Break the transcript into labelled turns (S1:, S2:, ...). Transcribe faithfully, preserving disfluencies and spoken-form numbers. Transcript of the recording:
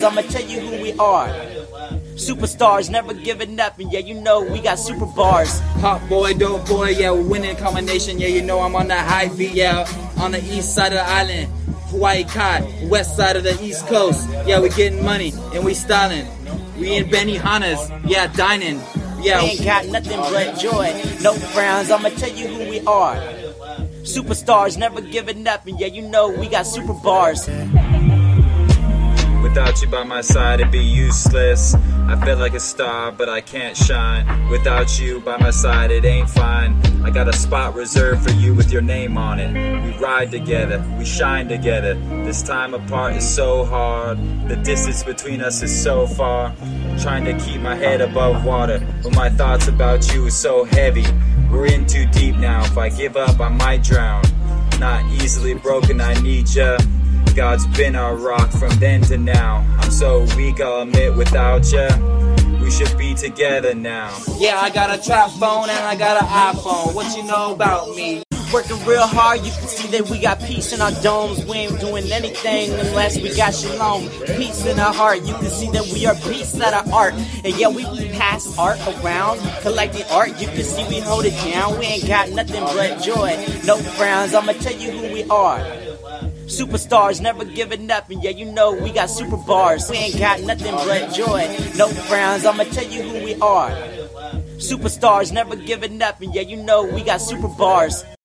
S1: I'ma tell you who we are. Superstars, never giving up, and yeah, you know we got super bars.
S2: Hot boy, dope boy, yeah, we're winning combination. Yeah, you know I'm on that high beat, yeah, on the east side of the island. Hawaii cod, west side of the east coast. Yeah, we getting money and we styling. We in Benihana's, yeah, dining. Yeah,
S1: we ain't got nothing but joy, no frowns. I'ma tell you who we are. Superstars, never giving up, and yeah, you know we got super bars.
S3: Without you by my side, it'd be useless. I feel like a star, but I can't shine. Without you by my side, it ain't fine. I got a spot reserved for you with your name on it. We ride together, we shine together. This time apart is so hard. The distance between us is so far. Trying to keep my head above water, but my thoughts about you is so heavy. We're in too deep now. If I give up, I might drown. Not easily broken, I need ya. God's been our rock from then to now. I'm so weak, I'll admit, without ya. We should be together now.
S2: Yeah, I got a trap phone and I got an iPhone. What you know about me?
S1: Working real hard, you can see that we got peace in our domes. We ain't doing anything unless we got shalom. Peace in our heart, you can see that we are beasts at our art. And yeah, we pass art around, collecting art, you can see we hold it down. We ain't got nothing but joy, no frowns. I'ma tell you who we are. Superstars, never giving up, and yeah, you know we got super bars. We ain't got nothing but joy, no frowns. I'ma tell you who we are. Superstars, never giving up, and yeah, you know we got super bars.